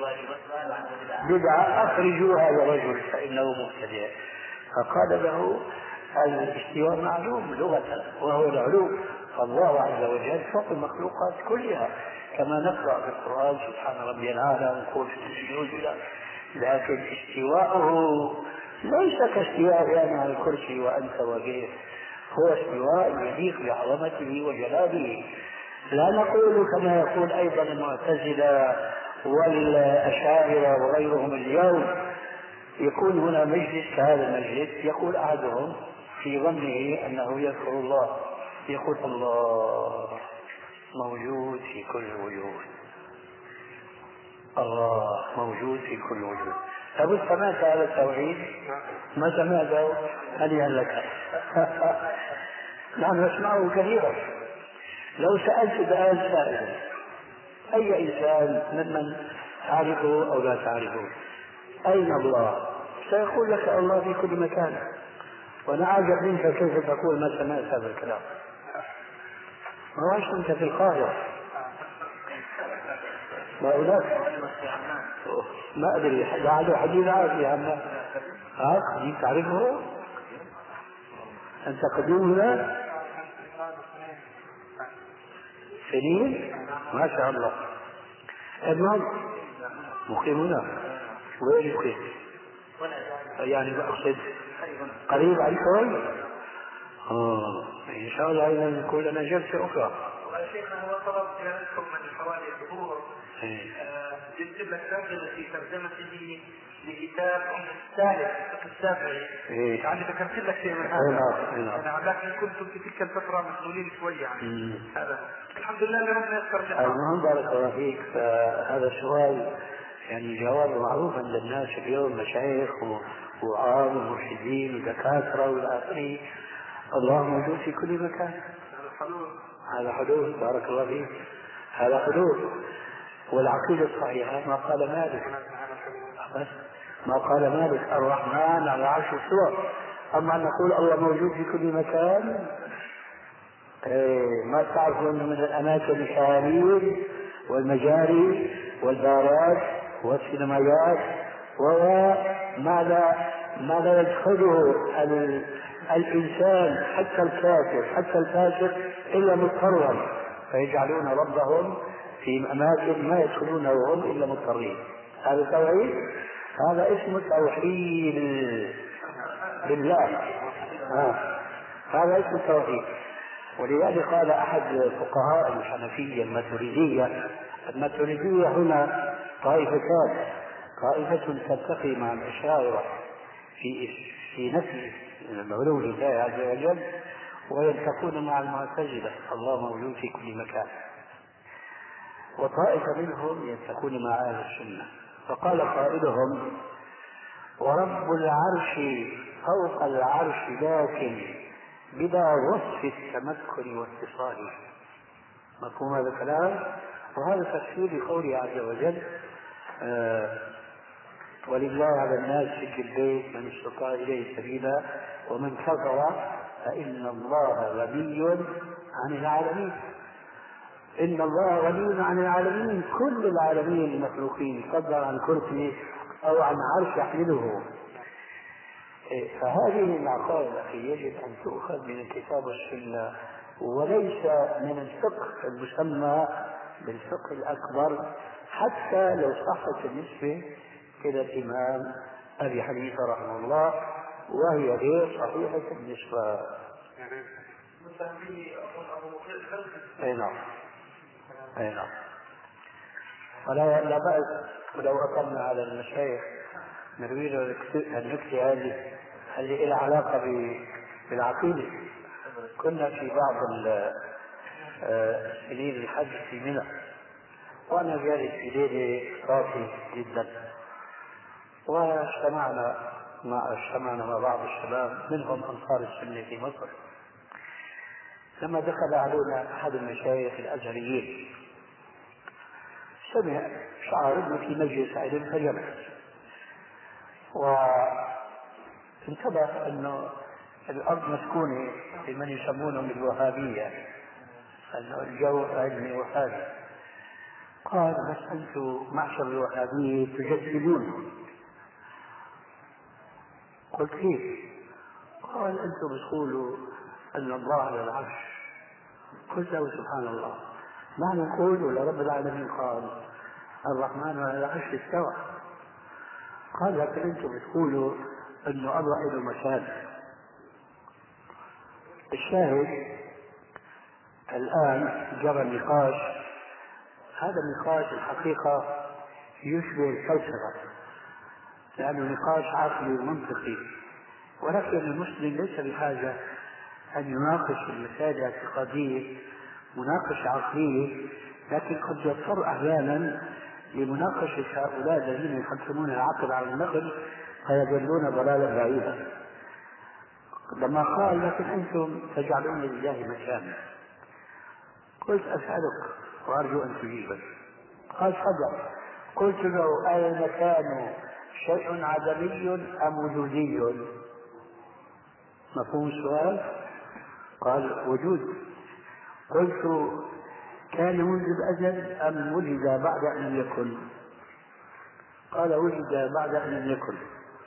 بدعة أخرجوا هذا الرجل فإنه مبتدع. فقال له الاستواء معلوم لغة وهو العلو، فالله عز وجل فوق المخلوقات كلها كما نقرأ في القرآن سبحان ربي الأعلى ونقول في السجود، لكن استواءه ليس كاستواء يعني على الكرسي وأنت وغيره، هو استواء يليق بعظمته وجلاله. لا نقول كما يقول أيضا المعتزلة والأشاعرة وغيرهم اليوم يكون هنا مجلس كهذا المجلس يقول أحدهم في ظنه أنه يذكر الله يقول الله موجود في كل وجود، الله موجود في كل وجود. أبو سمعت هذا التوحيد؟ ما سمعته؟ هنيئا لك. نحن نسمعه كثيرا. لو سألت الآن سائلا أي إنسان ممن تعرفه أو لا تعرفه أين الله؟ سيقول لك الله في كل مكان. وأنا أعجب منك كيف تقول ما سمعت هذا الكلام. ما عشت أنت في القاهرة ما هناك ما أدري لعله حديث عارف يا عم ها حديث تعرفه أنت قديم هنا سنين ما شاء الله. المهم مقيم هنا وين مقيم؟ يعني بقصد قريب عليكم آه إن شاء الله إذا نكون لنا جلسة أخرى. شيخنا هو طلب زيارتكم من حوالي شهور. جبت لك ترجمة في ترجمته لكتاب الثالث السابعي. يعني ذكرت لك شيء من هذا. أنا لكن كنتم في تلك الفترة مسؤولين شوية يعني. هذا الحمد لله اللي ربنا يذكر. المهم بارك الله فيك. فهذا السؤال يعني جوابه معروف عند الناس اليوم، مشايخ وعام ومرشدين ودكاترة والى آخره. الله موجود في كل مكان. هذا حدود. بارك الله فيك. هذا حدود. والعقيدة الصحيحة ما قال مالك، بس ما قال مالك الرحمن على عرش استوى. أما أن نقول الله موجود في كل مكان، إيه ما تعرفون من الأماكن الحيوانية والمجاري والبارات والسينمايات وما لا ما لا يدخله الإنسان حتى الكافر حتى الفاسق إلا مضطرا، فيجعلون ربهم في أماكن ما يدخلونه هم إلا مضطرين. هذا توحيد، هذا اسمه توحيد بالله. آه. هذا اسمه التوحيد. ولذلك قال أحد فقهاء الحنفية الماتريدية، الماتريدية هنا طائفتان، طائفة تلتقي مع الأشاعرة في في نفي العلو لله عز وجل، ويلتقون مع المعتزلة الله موجود في كل مكان، وطائفة منهم يلتقون مع أهل السنة. فقال قائلهم: ورب العرش فوق العرش لكن بلا وصف التمكن واتصاله. مفهوم هذا الكلام؟ وهذا تفسير لقوله عز وجل: آه ولله على الناس حج البيت من استطاع إليه سبيلا ومن كفر فإن الله غني عن العالمين. إن الله غني عن العالمين، كل العالمين المخلوقين، فضلا عن كرسي أو عن عرش يحمله. فهذه العقائد يجب أن تؤخذ من الكتاب والسنة، وليس من الفقه المسمى بالفقه الأكبر، حتى لو صحت النسبة إلى الإمام أبي حنيفة رحمه الله، وهي غير صحيحة النسبة. أي نعم، أي نعم. ولا لا بأس ولو أقمنا على المشايخ نريد النكتة هذه اللي لها علاقة بالعقيدة. كنا في بعض السنين الحج في منى، وأنا جالس في ليلة راقي جدا، واجتمعنا مع اجتمعنا مع بعض الشباب منهم أنصار السنة في مصر. لما دخل علينا أحد المشايخ الأزهريين سمع شعر ابنه في مجلس علم فجمع، وانتبه أنه الأرض مسكونة بمن يسمونهم الوهابية، أنه الجو علمي وهابي. قال: بس أنتم معشر الوهابية تجددون. قلت: كيف؟ قال: أنتم بتقولوا أن الله على العرش. قلت له: سبحان الله، نحن نقول لرب العالمين قال الرحمن على العرش استوى. قال: لكن أنتم بتقولوا أنه الله له مكان. الشاهد الآن جرى النقاش. هذا النقاش الحقيقة يشبه الفلسفة، لأنه نقاش عقلي ومنطقي، ولكن المسلم ليس بحاجة أن يناقش المسائل الاعتقادية مناقشة عقلية، لكن قد يضطر أحيانا لمناقشة هؤلاء الذين يحكمون العقل على النقل فيضلون ضلالا بعيدا. لما قال: لكن أنتم تجعلون لله مكانا. قلت: أسألك وأرجو أن تجيبني. قال: تفضل. قلت له: أي المكان شيء عدمي أم وجودي؟ مفهوم السؤال؟ قال: وجود. قلت: كان منذ الأزل أم ولد بعد أن لم يكن؟ قال: ولد بعد أن لم يكن.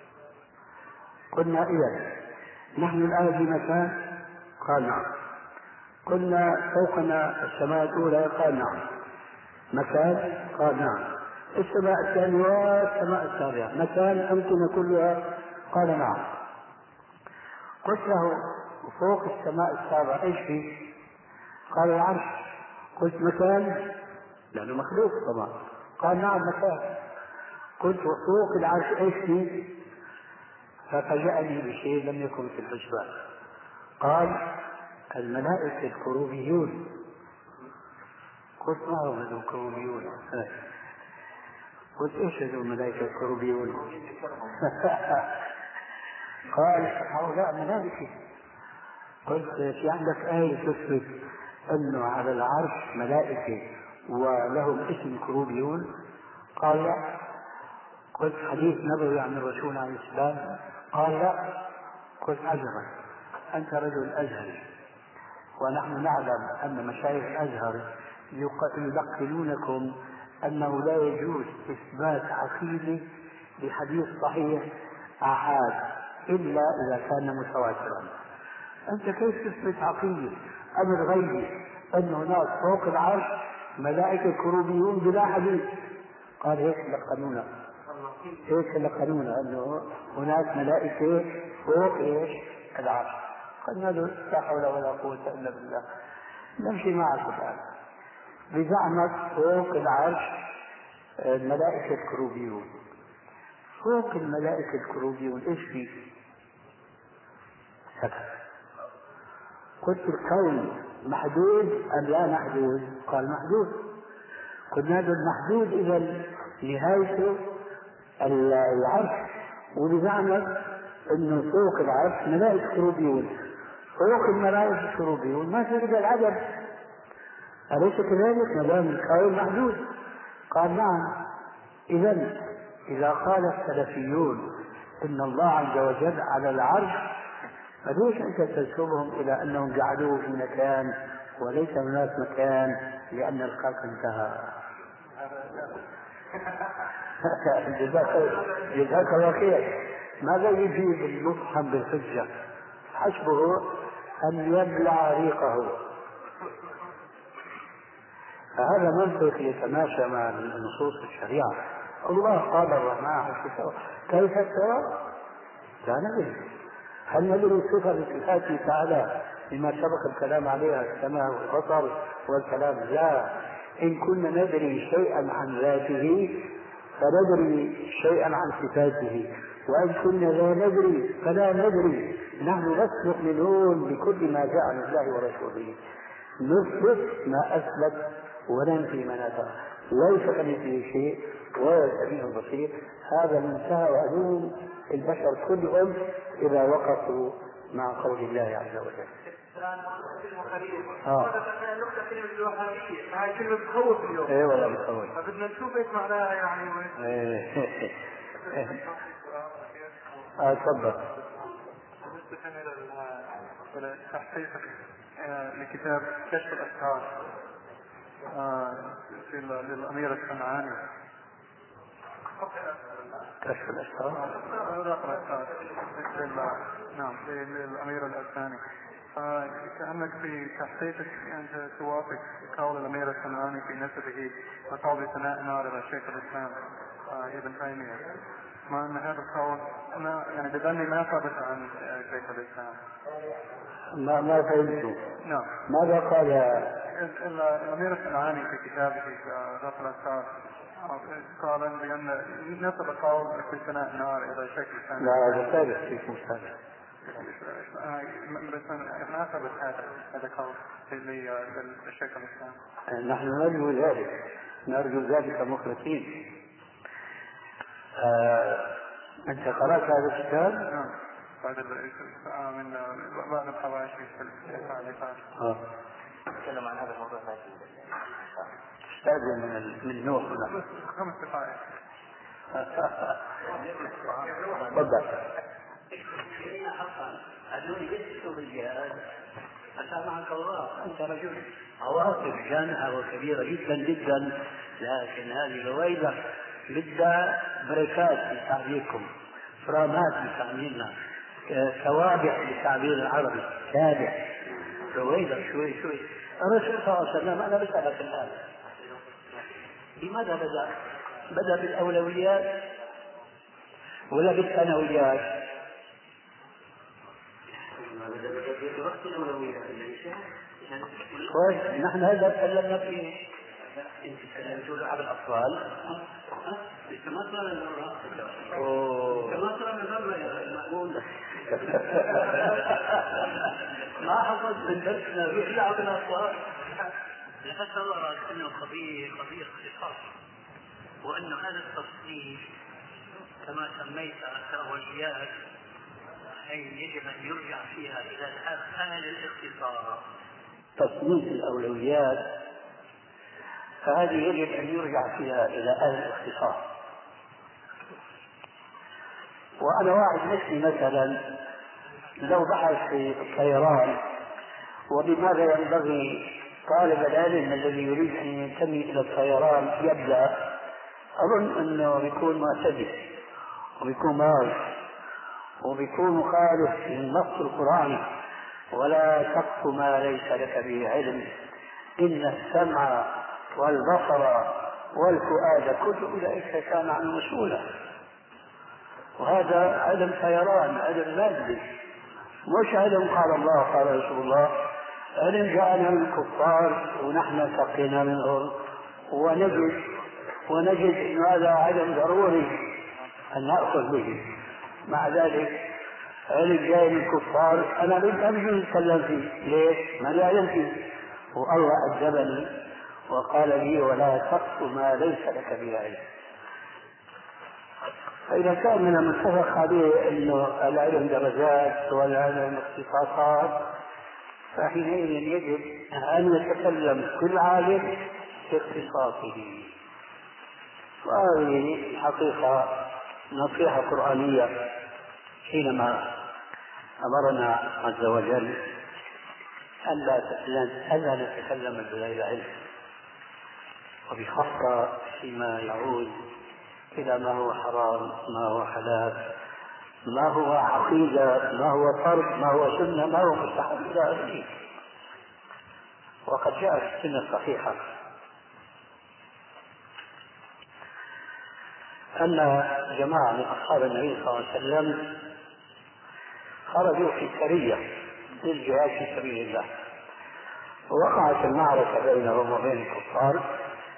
قلنا: إذا نحن الآن في مكان؟ قال: نعم. قلنا: فوقنا السماء الأولى؟ قال: نعم. مكان؟ قال: نعم. السماء الثانية والسماء السابعة مكان أمكنة كلها؟ قال: نعم. قلت له: وفوق السماء السابعة ايش في؟ قال العرش. قلت مكان؟ لأنه مخلوق طبعا. قال نعم مكان. قلت وفوق العرش ايش في؟ ففاجأني بشيء لم يكن في الحسبان. قال الملائكة الكروبيون. قلت ما هم هذول الكروبيون؟ قلت ايش هذول الملائكة الكروبيون؟ قال هؤلاء ملائكة. قلت في عندك آية تثبت انه على العرش ملائكة ولهم اسم كروبيون؟ قال لا. قلت حديث نبوي عن الرسول عليه السلام؟ قال لا. قلت عجبا، انت رجل ازهري ونحن نعلم ان مشايخ الازهر يلقنونكم انه لا يجوز اثبات عقيدة لحديث صحيح احاد الا اذا كان متواترا. انت كيف تثبت عقيدة امر غيبي ان هناك فوق العرش ملائكة كروبيون بلا حديث؟ قال هيك لقنونا، هيك لقنونا انه هناك ملائكة فوق ايش؟ العرش. قلنا له لا حول ولا قوة الا بالله، نمشي معك الان. بزعمك فوق العرش الملائكة الكروبيون. فوق الملائكة الكروبيون ايش فيه؟ سكت. قلت الكون محدود ام لا محدود؟ قال محدود. قلنا له المحدود اذا نهايته العرش، وبزعمك انه فوق العرش ملائكة كروبيون. فوق الملائكة الكروبيون ما في رجال العدد، أليس كذلك؟ ما دام الكون محدود. قال نعم. إذا إذا قال السلفيون إن الله عز وجل على العرش، فليش أنت تنسبهم إلى أنهم جعلوه في مكان وليس هناك مكان لأن الخلق انتهى؟ جزاك الله خير. ماذا يجيب المفهم بالحجة؟ حسبه أن يبلع ريقه. فهذا منطق يتماشى مع نصوص الشريعة. الله قال الرحمن على الكتاب كيف استوى؟ لا ندري. هل ندري صفة لصفاته تعالى بما سبق الكلام عليها السماء والبصر والكلام؟ لا. إن كنا ندري شيئا عن ذاته فندري شيئا عن صفاته، وإن كنا لا ندري فلا ندري. نحن بس نؤمنون بكل ما جاء عن الله ورسوله، نثبت ما أثبت وننفي ما نفى. ليس كمثله شيء وهو السميع البصير. هذا منتهى علوم البشر كلهم إذا وقفوا مع قول الله عز وجل. اه نقطة كلمة الوهابية، هاي كلمة تخوف اليوم. ايه والله بتخوف. فبدنا نشوف ايش معناها يعني. ايه اه تفضل. بالنسبة إلى تحقيق لكتاب كشف الأسرار للأمير الصنعاني. كشف الأسرار. نعم للأمير الأسباني. كأنك في تحقيقك أنت توافق قول الأمير الصنعاني في نسبه وقول ثناء نار إلى شيخ الإسلام ابن تيمية، مع أن هذا القول يعني بظني ما ثبت عن شيخ الإسلام. ما ما فهمت. نعم. ماذا قال الأمير الصنعاني في كتابه رفع الأسرار؟ قال بأن نسب قول في ثناء نار إلى شيخ الإسلام. لا هذا ثابت في مستند. بس ما ثبت هذا هذا قول للشيخ الإسلام. نحن نرجو ذلك، نرجو ذلك مخلصين. آه، أنت قرأت هذا الكتاب؟ نعم. بعد من بعض الحواشي في التعليقات. اه. تكلم عن هذا الموضوع بعد. استاذن من من نوح هنا. خمس دقائق. تفضل. حقا هذول يدرسوا بالجهاد أسامحك الله، أنت رجل عواطف جامعة وكبيرة جدا جدا، لكن هذه رويدة بدها بركات بتعبيركم، فرامات بتعبيرنا، توابع بالتعبير العربي، تابع رويدة شوي شوي. الرسول صلى الله عليه وسلم أنا بسألك الآن لماذا بدأ؟ بدأ بالأولويات ولا بالثانويات؟ وقت الأولوية كويس، نحن هذا تكلمنا فيه. أنت تكلمتوا على الأطفال أنت ما صار المرة أنت ما صار المرة يا المأمون ما حفظ من درسنا بيخلع على الأطفال. لفت نظرك أنه قضية قضية اختصاص، وأنه هذا التصنيف كما سميت الأولويات أي يجب أن يرجع فيها إلى أهل الاختصاص. تصنيف الأولويات فهذه يجب أن يرجع فيها إلى أهل الاختصاص. وأنا واحد مثلي مثلا لو بحث في الطيران وبماذا ينبغي طالب العلم الذي يريد أن ينتمي إلى الطيران يبدأ، أظن أنه بيكون معتدل وبيكون مال وبيكون مخالف للنص القرآني، ولا تقف ما ليس لك به علم إن السمع والبصر والفؤاد كل أولئك كان عنه مسؤولا. وهذا علم طيران، علم مادي، مش علم قال الله قال رسول الله، علم جاءنا من الكفار ونحن سقينا منهم، ونجد ونجد أن هذا علم ضروري أن نأخذ به. مع ذلك علم جاي من الكفار أنا لم أرجو أتكلم فيه. ليش؟ ما لا علم فيه، والله أدبني وقال لي ولا تقف ما ليس لك به علم. فإذا كان من المتفق عليه أنه العلم درجات والعلم اختصاصات، فحينئذ يجب أن يتكلم كل عالم في اختصاصه. وهذه الحقيقة نصيحة قرآنية حينما أمرنا عز وجل ألا نتكلم بغير علم، وبخاصة فيما يعود إلى ما هو حرام، ما هو حلال، ما هو عقيدة، ما هو فرض، ما هو سنة، ما هو مستحب إلى آخره. وقد جاء في السنة الصحيحة أن جماعة من أصحاب النبي صلى الله عليه وسلم خرجوا في سرية للجهاد في سبيل الله، ووقعت المعركة بينهم وبين الكفار،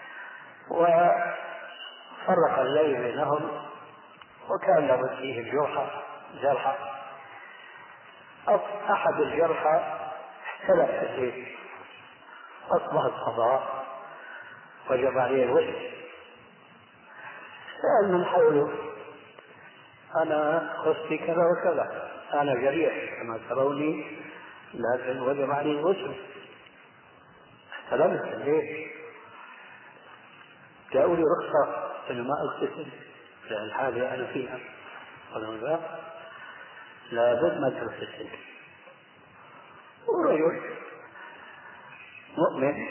وفرق الليل بينهم، وكان لابد فيه الجرحى جرحى. أحد الجرحى احتلف في السيف، أصبح القضاء وجب عليه الوسع. سأل من حوله أنا خصتي كذا وكذا، أنا جريح كما تروني، لكن وجب عليه الوسع، احتلمت ليش؟ جاءوا لي رخصة أنه ما أغتسل في الحالة أنا فيها، قالوا لا لابد ما تغتسل. ورجل مؤمن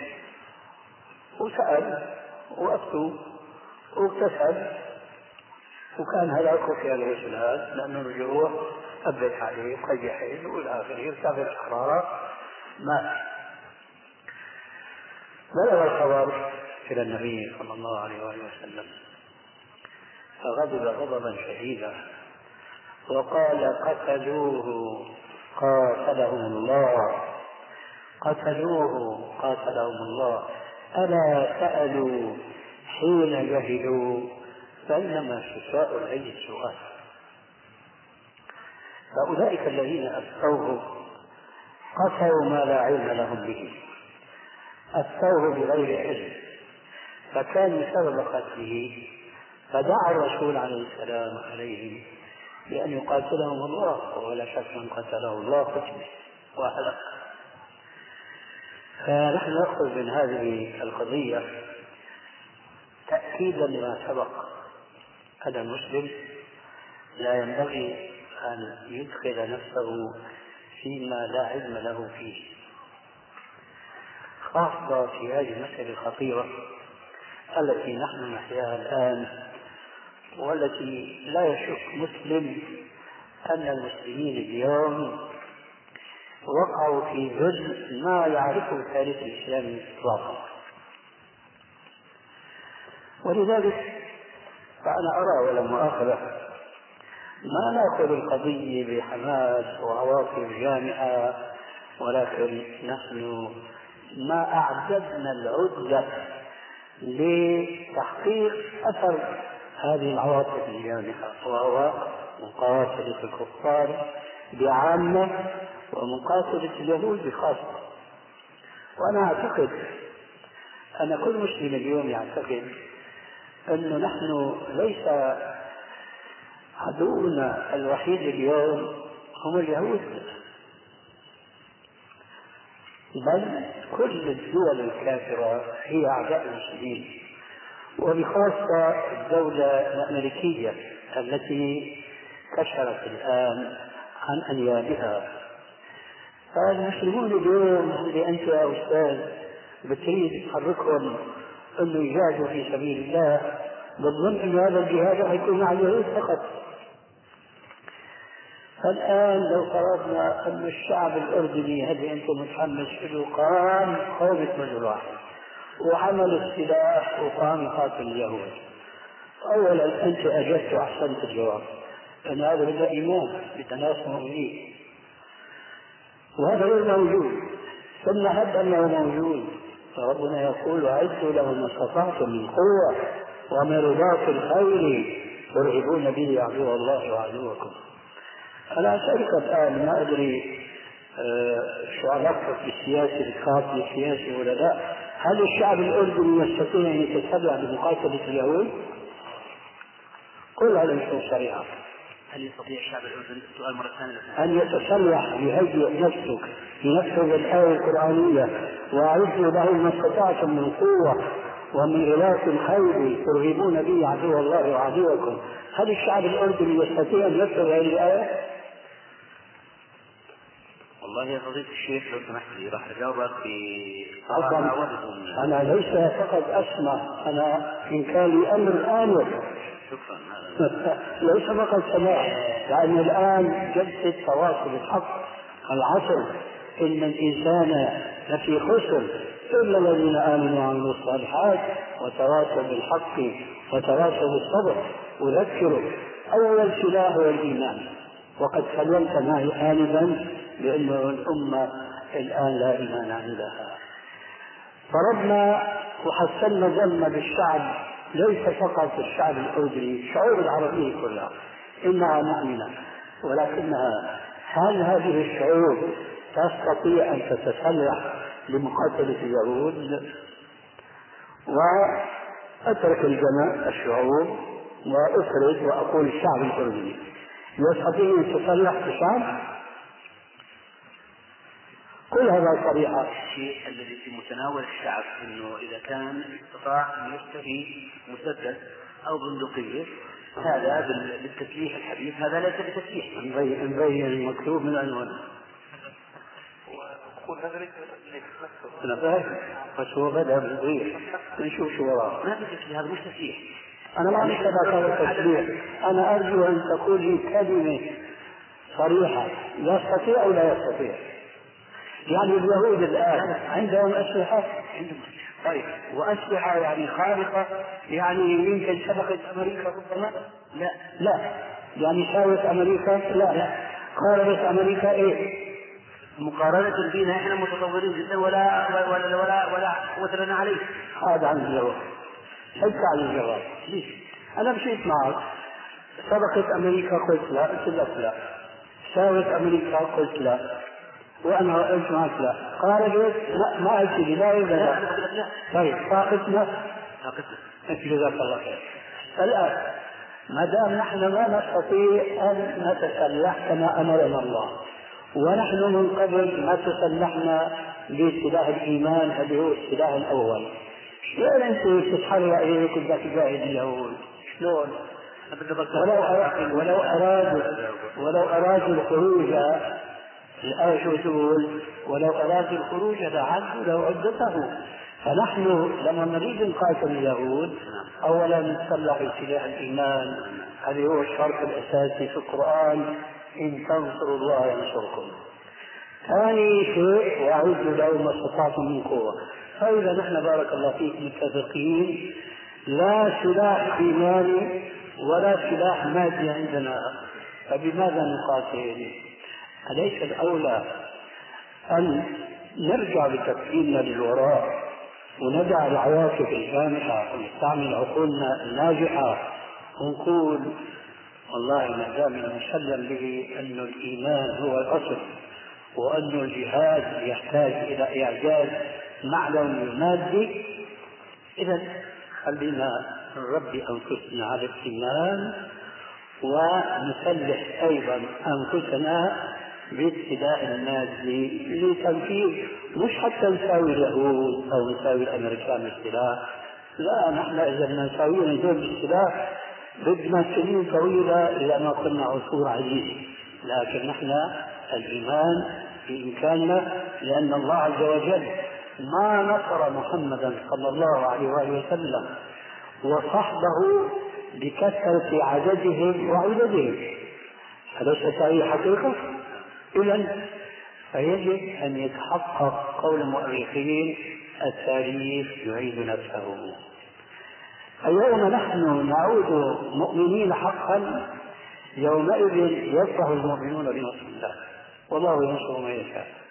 وسأل وأفتوا واغتسل، وكان هلاكه في الغسل هذا لأنه الجروح أبت عليه قيحين والآخر ارتفع الحرارة مات. بلغ الخبر إلى النبي صلى الله عليه وآله وسلم، فغضب غضبا شديدا وقال قتلوه قاتلهم الله، قتلوه قاتلهم الله، ألا سألوا حين جهلوا فإنما شفاء العي السؤال. فأولئك الذين أفتوه قتلوا ما لا علم لهم به، أفتوه بغير علم، فكان سبب قتله، فدعا الرسول عليه السلام عليهم بأن يقاتلهم الله، ولا شك من قتله الله قتله وهلك. فنحن نأخذ من هذه القضية تأكيدا لما سبق أن المسلم لا ينبغي أن يدخل نفسه فيما لا علم له فيه، خاصة في هذه المسألة الخطيرة التي نحن نحياها الآن، والتي لا يشك مسلم أن المسلمين اليوم وقعوا في ذل ما يعرفه التاريخ الإسلامي إطلاقا. ولذلك فأنا أرى ولا مؤاخذة ما نأخذ القضية بحماس وعواطف جامعة ولكن نحن ما أعددنا العدة لتحقيق أثر هذه العواطف الجامحة، وهو مقاتلة الكفار بعامة ومقاتلة اليهود بخاصة. وأنا أعتقد أن كل مسلم اليوم يعتقد أنه نحن ليس عدونا الوحيد اليوم هم اليهود، بل كل الدول الكافرة هي أعداء المسلمين، وبخاصة الدولة الأمريكية التي كشرت الآن عن أنيابها. فالمسلمون اليوم اللي أنت يا أستاذ بتريد تحركهم أنه يجاهدوا في سبيل الله، بالظن أن هذا الجهاد حيكون مع اليهود فقط. فالآن لو فرضنا أن الشعب الأردني هذي أنت متحمس له قام قومة رجل واحد وعمل السلاح وقام يقاتل اليهود، أولا أنت أجبت وأحسنت الجواب، أن هذا بدا إيمان بتناس مؤمنين، وهذا غير موجود. ثم هب أنه موجود، فربنا يقول وأعدوا له ما استطعتم من قوة ومن رباط الخيل ترهبون به عدو الله وعدوكم. أنا أسألك الآن، ما أدري شو علاقتك بالسياسة القاتل السياسي ولا لا، هل الشعب الأردني يستطيع أن يتسلح بمقاتلة اليهود؟ قل هذا مش صريحة. هل يستطيع الشعب الأردني سؤال مرة ثانية أن يتسلح يهيئ نفسه ينفذ الآية القرآنية وأعدوا له ما استطعتم من قوة ومن رباط الخيل ترهبون به عدو الله وعدوكم؟ هل الشعب الأردني يستطيع أن ينفذ هذه الآية؟ والله يا فضيلة الشيخ لو سمحت لي راح أجاوبك في أنا ليس فقط أسمع، أنا إن كان لي أمر آمر. شكرا. ليس فقط سماع، لأن الآن جلسة تواصل الحق العصر، إن الإنسان لفي خسر إلا الذين آمنوا وعملوا الصالحات وتواصوا بالحق وتواصوا بالصبر. أذكر أول سلاح هو الإيمان، وقد سلمت معي آنفا لأنه الأمة الآن لا إيمان عندها. فربنا وحسنا ظن بالشعب، ليس فقط الشعب الأردني، الشعوب العربية كلها إنها مؤمنة، ولكنها هل هذه الشعوب تستطيع أن تتسلح لمقاتلة اليهود؟ وأترك الجميع الشعوب وأفرد وأقول الشعب الأردني يستطيع أن يتسلح بشعب؟ كل هذا صريحة. الشيء الذي في متناول الشعب انه اذا كان استطاع ان يشتري مسدس او بندقية، هذا بالتسليح الحديث هذا ليس بتسليح. نبين المكتوب من العنوان. وقول هذا ليس أنا فاهم، بس هو بدأ بالغير نشوف شو وراه. ما في تسليح، هذا مش تسليح. أنا ما أعرف هذا تسليح. أنا أرجو أن تقول لي كلمة صريحة، يستطيع أو لا يستطيع. يعني اليهود الآن عندهم أسلحة، عندهم أسلحة طيب، وأسلحة يعني خارقة، يعني يمكن سبقت أمريكا ربما؟ لا لا، يعني ساوت أمريكا؟ لا لا. قاربت أمريكا إيه؟ مقارنة بنا احنا متطورين جدا ولا ولا ولا ولا قوة لنا عليه. هذا عن الجواب. حتى عن الجواب. ليش؟ أنا مشيت معك، سبقت أمريكا قلت لا، قلت لك لا. ساوت أمريكا قلت لا، وأنا قلت معك لا. قاربت لا، ما قلت لي لا ولا لا. طيب طاقتنا طاقتنا جزاك الله خير. الآن ما دام نحن ما نستطيع أن نتسلح كما أمرنا الله، ونحن من قبل ما تسلحنا بسلاح الإيمان الذي هو السلاح الأول، شلون أنت تتحرى إليك بدك تجاهد اليهود؟ شلون؟ ولو أرادوا ولو أرادوا ولو أرادوا الخروج، الآية شو تقول؟ ولو أرادوا الخروج لعدوا له عدته. فنحن لما نريد نقاتل اليهود أولا نتسلح بسلاح الإيمان، هذا هو الشرط الأساسي في القرآن، إن تنصروا الله ينصركم. ثاني شيء وأعدوا له ما استطعتم من قوة. فإذا نحن بارك الله فيك متفقين لا سلاح إيماني ولا سلاح مادي عندنا، فبماذا نقاتل؟ أليس الأولى أن نرجع بتفكيرنا للوراء وندع العواطف الجامحة ونستعمل عقولنا الناجحة ونقول والله ما دام المسلم به أن الإيمان هو الأصل وأن الجهاد يحتاج إلى إعجاز معنوي مادي، إذا خلينا نربي أنفسنا على الإيمان ونسلح أيضا أنفسنا بابتداء الناس لتنفيذ، مش حتى نساوي اليهود أو نساوي الأمريكان بالسلاح، لا، نحن إذا بدنا نساويهم دول بالسلاح بدنا سنين طويلة إلى ما كنا عصور عزيزة، لكن نحن الإيمان بإمكاننا، لأن الله عز وجل ما نصر محمدا صلى الله عليه وآله وسلم وصحبه بكثرة عددهم وعددهم، أليست هذه حقيقة؟ إذن فيجب أن يتحقق قول المؤرخين التاريخ يعيد نفسه. اليوم نحن نعود مؤمنين حقا، يومئذ يفرح المؤمنون بنصر الله، والله ينصر ما يشاء.